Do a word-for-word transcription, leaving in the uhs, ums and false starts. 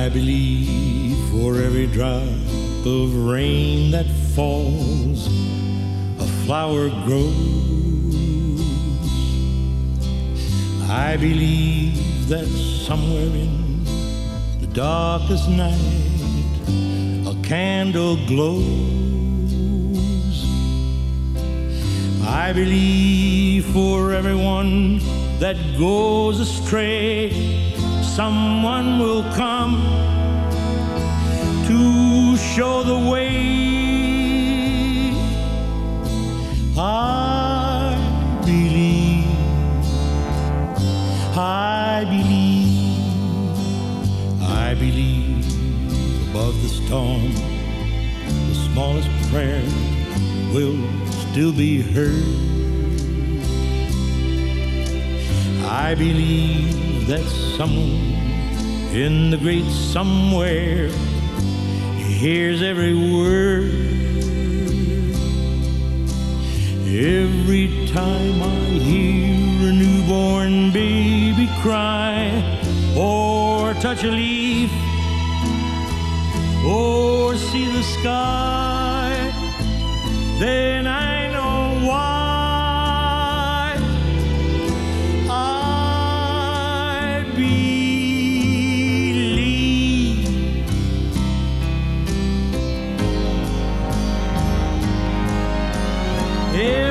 I believe for every drop of rain that falls, a flower grows. I believe that somewhere in the darkest night a candle glows. I believe for everyone that goes astray, someone will come to show the way. I believe, I believe, I believe above the storm, the smallest prayer will still be heard. I believe that someone in the great somewhere hears every word. Every time I hear a newborn baby cry, or touch a leaf, or see the sky, then I know why. I believe. Yeah.